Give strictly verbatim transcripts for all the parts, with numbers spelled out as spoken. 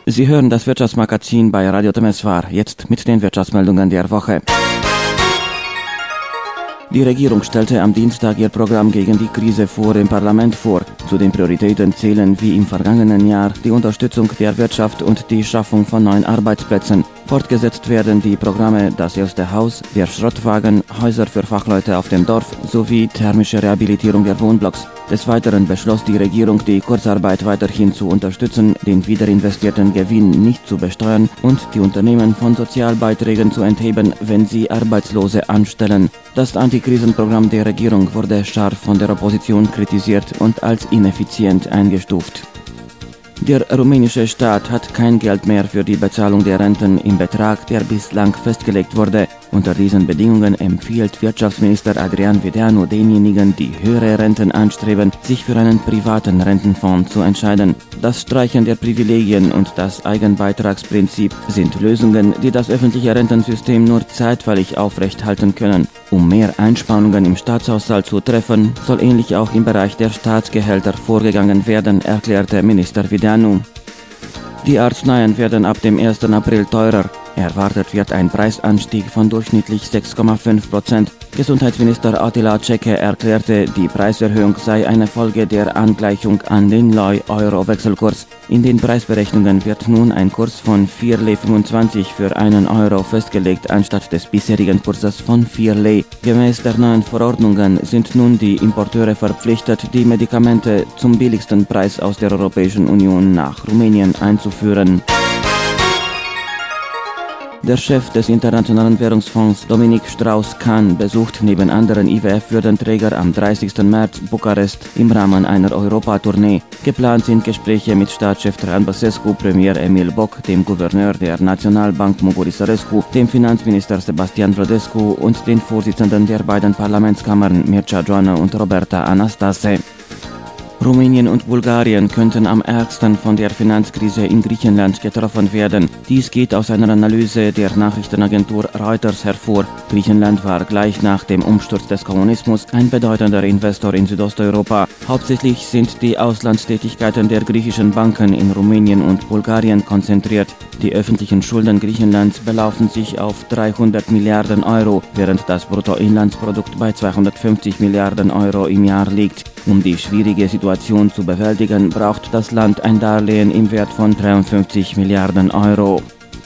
Sie hören das Wirtschaftsmagazin bei Radio Temeswar, jetzt mit den Wirtschaftsmeldungen der Woche. Die Regierung stellte am Dienstag ihr Programm gegen die Krise vor im Parlament vor. Zu den Prioritäten zählen wie im vergangenen Jahr die Unterstützung der Wirtschaft und die Schaffung von neuen Arbeitsplätzen. Fortgesetzt werden die Programme Das erste Haus, der Schrottwagen, Häuser für Fachleute auf dem Dorf sowie thermische Rehabilitierung der Wohnblocks. Des Weiteren beschloss die Regierung, die Kurzarbeit weiterhin zu unterstützen, den wiederinvestierten Gewinn nicht zu besteuern und die Unternehmen von Sozialbeiträgen zu entheben, wenn sie Arbeitslose anstellen. Das Antikrisenprogramm der Regierung wurde scharf von der Opposition kritisiert und als ineffizient eingestuft. Der rumänische Staat hat kein Geld mehr für die Bezahlung der Renten im Betrag, der bislang festgelegt wurde. Unter diesen Bedingungen empfiehlt Wirtschaftsminister Adrian Vedeanu denjenigen, die höhere Renten anstreben, sich für einen privaten Rentenfonds zu entscheiden. Das Streichen der Privilegien und das Eigenbeitragsprinzip sind Lösungen, die das öffentliche Rentensystem nur zeitweilig aufrechthalten können. Um mehr Einsparungen im Staatshaushalt zu treffen, soll ähnlich auch im Bereich der Staatsgehälter vorgegangen werden, erklärte Minister Vedeanu. Die Arzneien werden ab dem ersten April teurer. Erwartet wird ein Preisanstieg von durchschnittlich sechs Komma fünf Prozent. Gesundheitsminister Attila Czeke erklärte, die Preiserhöhung sei eine Folge der Angleichung an den Lei-Euro-Wechselkurs. In den Preisberechnungen wird nun ein Kurs von vier Lei fünfundzwanzig für einen Euro festgelegt, anstatt des bisherigen Kurses von vier Lei. Gemäß der neuen Verordnungen sind nun die Importeure verpflichtet, die Medikamente zum billigsten Preis aus der Europäischen Union nach Rumänien einzuführen. Der Chef des Internationalen Währungsfonds, Dominique Strauss-Kahn, besucht neben anderen I W F-Würdenträger am dreißigsten März Bukarest im Rahmen einer Europatournee. Geplant sind Gespräche mit Staatschef Traian Băsescu, Premier Emil Boc, dem Gouverneur der Naționalbank Mugu Sărescu, dem Finanzminister Sebastian Vrodescu und den Vorsitzenden der beiden Parlamentskammern Mircea Joană und Roberta Anastase. Rumänien und Bulgarien könnten am ärgsten von der Finanzkrise in Griechenland getroffen werden. Dies geht aus einer Analyse der Nachrichtenagentur Reuters hervor. Griechenland war gleich nach dem Umsturz des Kommunismus ein bedeutender Investor in Südosteuropa. Hauptsächlich sind die Auslandstätigkeiten der griechischen Banken in Rumänien und Bulgarien konzentriert. Die öffentlichen Schulden Griechenlands belaufen sich auf dreihundert Milliarden Euro, während das Bruttoinlandsprodukt bei zweihundertfünfzig Milliarden Euro im Jahr liegt. Um die schwierige Situation zu bewältigen, braucht das Land ein Darlehen im Wert von dreiundfünfzig Milliarden Euro.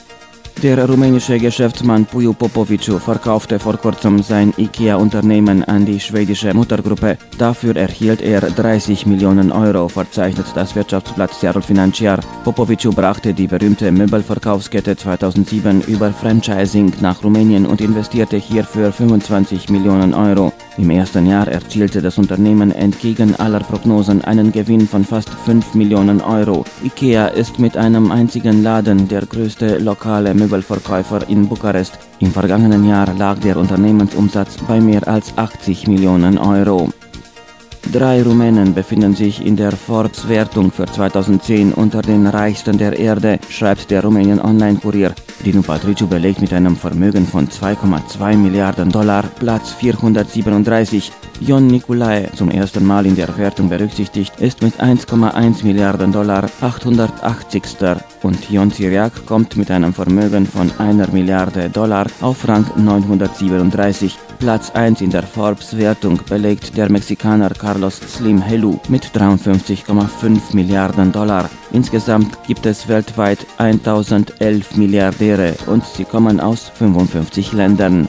Der rumänische Geschäftsmann Puiu Popoviciu verkaufte vor kurzem sein IKEA-Unternehmen an die schwedische Muttergruppe. Dafür erhielt er dreißig Millionen Euro, verzeichnet das Wirtschaftsblatt Searul Financiar. Popoviciu brachte die berühmte Möbelverkaufskette zweitausendsieben über Franchising nach Rumänien und investierte hierfür fünfundzwanzig Millionen Euro. Im ersten Jahr erzielte das Unternehmen entgegen aller Prognosen einen Gewinn von fast fünf Millionen Euro. IKEA ist mit einem einzigen Laden der größte lokale Möbelverkäufer in Bukarest. Im vergangenen Jahr lag der Unternehmensumsatz bei mehr als achtzig Millionen Euro. Drei Rumänen befinden sich in der Forbes-Wertung für zweitausendzehn unter den Reichsten der Erde, schreibt der Rumänien Online-Kurier. Dinu Patriciu belegt mit einem Vermögen von zwei Komma zwei Milliarden Dollar Platz vierhundertsiebenunddreißig. Ion Nicolae, zum ersten Mal in der Wertung berücksichtigt, ist mit eins Komma eins Milliarden Dollar achthundertachtzigster und Ion Țiriac kommt mit einem Vermögen von einer Milliarde Dollar auf Rang neunhundertsiebenunddreißig. Platz eins in der Forbes-Wertung belegt der Mexikaner Carlos Slim Helu mit dreiundfünfzig Komma fünf Milliarden Dollar. Insgesamt gibt es weltweit tausendelf Milliardäre und sie kommen aus fünfundfünfzig Ländern.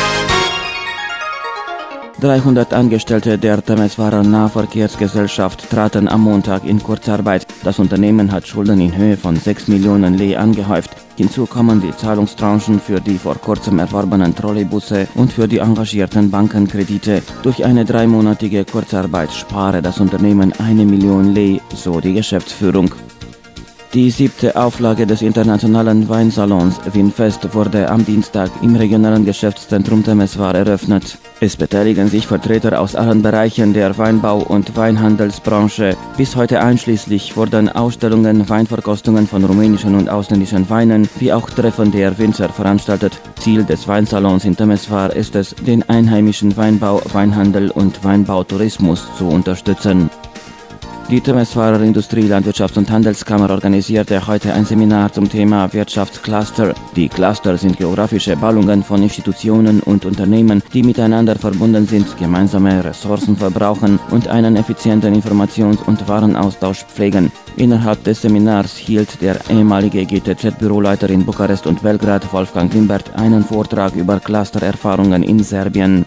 dreihundert Angestellte der Temeswarer Nahverkehrsgesellschaft traten am Montag in Kurzarbeit. Das Unternehmen hat Schulden in Höhe von sechs Millionen Lei angehäuft. Hinzu kommen die Zahlungstranchen für die vor kurzem erworbenen Trolleybusse und für die engagierten Bankenkredite. Durch eine dreimonatige Kurzarbeit spare das Unternehmen eine Million Lei, so die Geschäftsführung. Die siebte Auflage des internationalen Weinsalons Vinfest wurde am Dienstag im regionalen Geschäftszentrum Temeswar eröffnet. Es beteiligen sich Vertreter aus allen Bereichen der Weinbau- und Weinhandelsbranche. Bis heute einschließlich wurden Ausstellungen, Weinverkostungen von rumänischen und ausländischen Weinen wie auch Treffen der Winzer veranstaltet. Ziel des Weinsalons in Temeswar ist es, den einheimischen Weinbau, Weinhandel und Weinbautourismus zu unterstützen. Die Temeswarer Industrie-, Landwirtschafts- und Handelskammer organisierte heute ein Seminar zum Thema Wirtschaftscluster. Die Cluster sind geografische Ballungen von Institutionen und Unternehmen, die miteinander verbunden sind, gemeinsame Ressourcen verbrauchen und einen effizienten Informations- und Warenaustausch pflegen. Innerhalb des Seminars hielt der ehemalige G T Z-Büroleiter in Bukarest und Belgrad, Wolfgang Limbert, einen Vortrag über Clustererfahrungen in Serbien.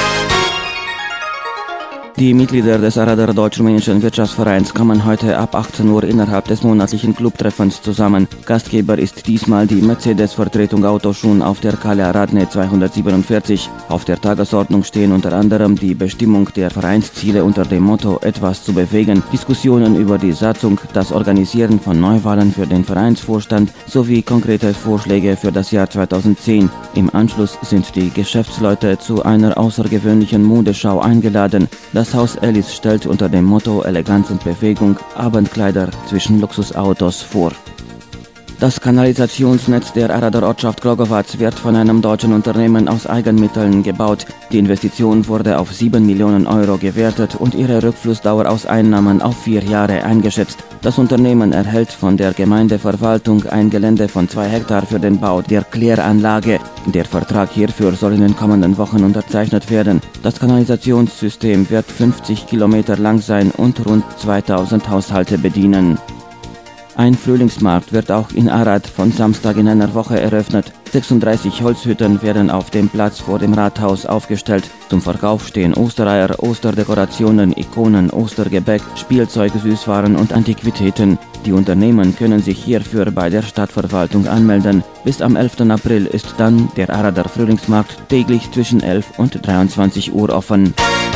Die Mitglieder des Aradar Deutsch-Rumänischen Wirtschaftsvereins kommen heute ab achtzehn Uhr innerhalb des monatlichen Clubtreffens zusammen. Gastgeber ist diesmal die Mercedes-Vertretung Autoschun auf der Calea Radne zweihundertsiebenundvierzig. Auf der Tagesordnung stehen unter anderem die Bestimmung der Vereinsziele unter dem Motto „Etwas zu bewegen", Diskussionen über die Satzung, das Organisieren von Neuwahlen für den Vereinsvorstand sowie konkrete Vorschläge für das Jahr zweitausendzehn. Im Anschluss sind die Geschäftsleute zu einer außergewöhnlichen Modeschau eingeladen. Das Haus Ellis stellt unter dem Motto Eleganz und Bewegung Abendkleider zwischen Luxusautos vor. Das Kanalisationsnetz der Aradar Ortschaft Glogovac wird von einem deutschen Unternehmen aus Eigenmitteln gebaut. Die Investition wurde auf sieben Millionen Euro gewertet und ihre Rückflussdauer aus Einnahmen auf vier Jahre eingeschätzt. Das Unternehmen erhält von der Gemeindeverwaltung ein Gelände von zwei Hektar für den Bau der Kläranlage. Der Vertrag hierfür soll in den kommenden Wochen unterzeichnet werden. Das Kanalisationssystem wird fünfzig Kilometer lang sein und rund zweitausend Haushalte bedienen. Ein Frühlingsmarkt wird auch in Arad von Samstag in einer Woche eröffnet. sechsunddreißig Holzhütten werden auf dem Platz vor dem Rathaus aufgestellt. Zum Verkauf stehen Ostereier, Osterdekorationen, Ikonen, Ostergebäck, Spielzeug, Süßwaren und Antiquitäten. Die Unternehmen können sich hierfür bei der Stadtverwaltung anmelden. Bis am elften April ist dann der Aradar Frühlingsmarkt täglich zwischen elf und dreiundzwanzig Uhr offen.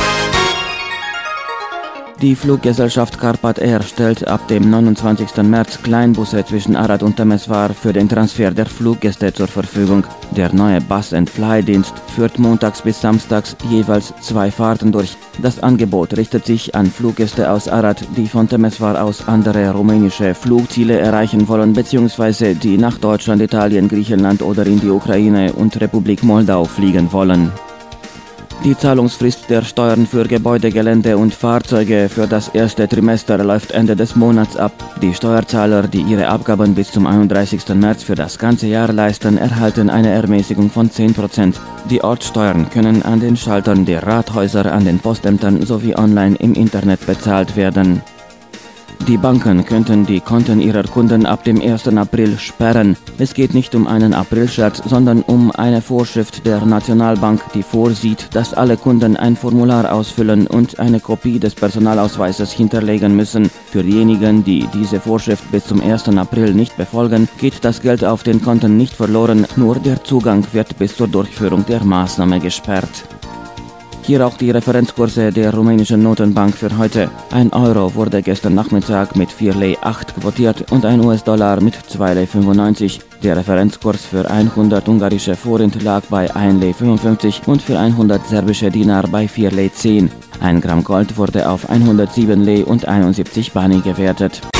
Die Fluggesellschaft Carpat Air stellt ab dem neunundzwanzigsten März Kleinbusse zwischen Arad und Temeswar für den Transfer der Fluggäste zur Verfügung. Der neue Bus-and-Fly-Dienst führt montags bis samstags jeweils zwei Fahrten durch. Das Angebot richtet sich an Fluggäste aus Arad, die von Temeswar aus andere rumänische Flugziele erreichen wollen bzw. die nach Deutschland, Italien, Griechenland oder in die Ukraine und Republik Moldau fliegen wollen. Die Zahlungsfrist der Steuern für Gebäude, Gelände und Fahrzeuge für das erste Trimester läuft Ende des Monats ab. Die Steuerzahler, die ihre Abgaben bis zum einunddreißigsten März für das ganze Jahr leisten, erhalten eine Ermäßigung von zehn Prozent. Die Ortssteuern können an den Schaltern der Rathäuser, an den Postämtern sowie online im Internet bezahlt werden. Die Banken könnten die Konten ihrer Kunden ab dem ersten April sperren. Es geht nicht um einen Aprilscherz, sondern um eine Vorschrift der Nationalbank, die vorsieht, dass alle Kunden ein Formular ausfüllen und eine Kopie des Personalausweises hinterlegen müssen. Für diejenigen, die diese Vorschrift bis zum ersten April nicht befolgen, geht das Geld auf den Konten nicht verloren, nur der Zugang wird bis zur Durchführung der Maßnahme gesperrt. Hier auch die Referenzkurse der rumänischen Notenbank für heute. Ein Euro wurde gestern Nachmittag mit vier Lei acht quotiert und ein U S-Dollar mit zwei Lei fünfundneunzig. Der Referenzkurs für hundert ungarische Forint lag bei ein Lei fünfundfünfzig und für hundert serbische Dinar bei vier Lei zehn. Ein Gramm Gold wurde auf hundertsieben Lei und einundsiebzig Bani gewertet.